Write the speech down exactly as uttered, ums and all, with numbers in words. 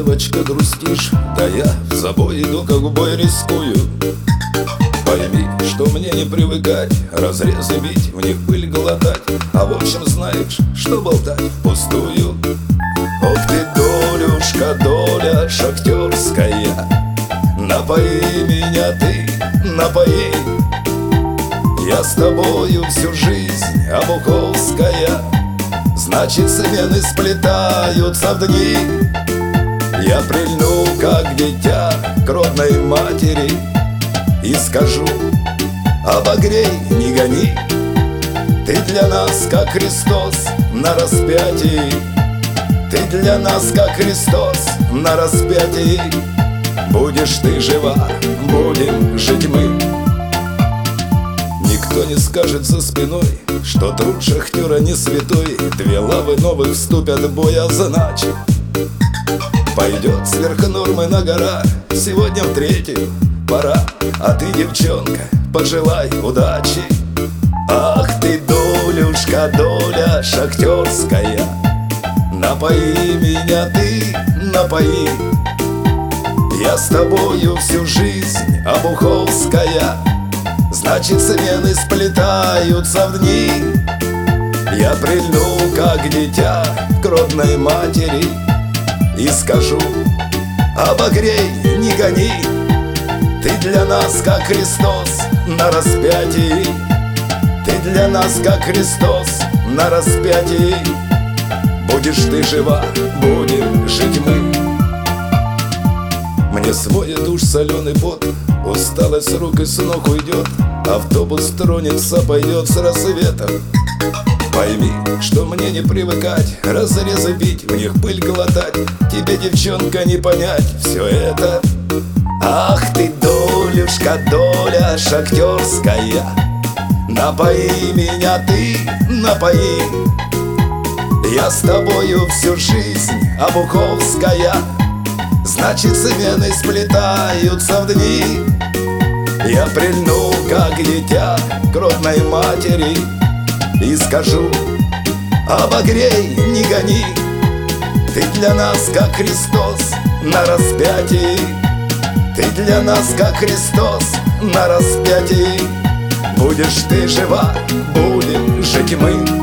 девочка, грустишь? Да я в забой иду, как в бой рискую. Пойми, что мне не привыкать, разрезы бить, в них пыль глотать. А в общем знаешь, что болтать впустую. Ох ты, долюшка, доля шахтерская, напои меня ты, напои. Я с тобою всю жизнь, а Буховская, значит смены сплетаются в дни. Я прильну, как дитя, к родной матери и скажу: обогрей, не гони. Ты для нас, как Христос на распятии. Ты для нас, как Христос на распятии. Будешь ты жива, будем жить мы. Никто не скажет за спиной, что труд шахтера не святой. Две лавы новых вступят в бой, а значит пойдет сверх нормы на гора. Сегодня в третью пора, а ты, девчонка, пожелай удачи. Ах ты, долюшка, доля шахтерская, напои меня ты, напои. Я с тобою всю жизнь, а Буховская, значит смены сплетаются в дни. Я прильну, как дитя, к родной матери и скажу: обогрей, не гони. Ты для нас, как Христос на распятии. Ты для нас, как Христос на распятии. Будешь ты жива, будем жить мы. Мне свой душ соленый пот, усталость с рук и с ног уйдет. Автобус тронется, пойдет с рассветом. Пойми, что мне не привыкать, разрезы бить, в них пыль глотать. Тебе, девчонка, не понять все это. Ах ты, долюшка, доля шахтерская, напои меня ты, напои. Я с тобою всю жизнь, а Буховская, значит смены сплетаются в дни. Я прильну, как дитя, к родной матери и скажу: обогрей, не гони. Ты для нас, как Христос на распятии. Ты для нас, как Христос на распятии. Будешь ты жива, будем жить мы.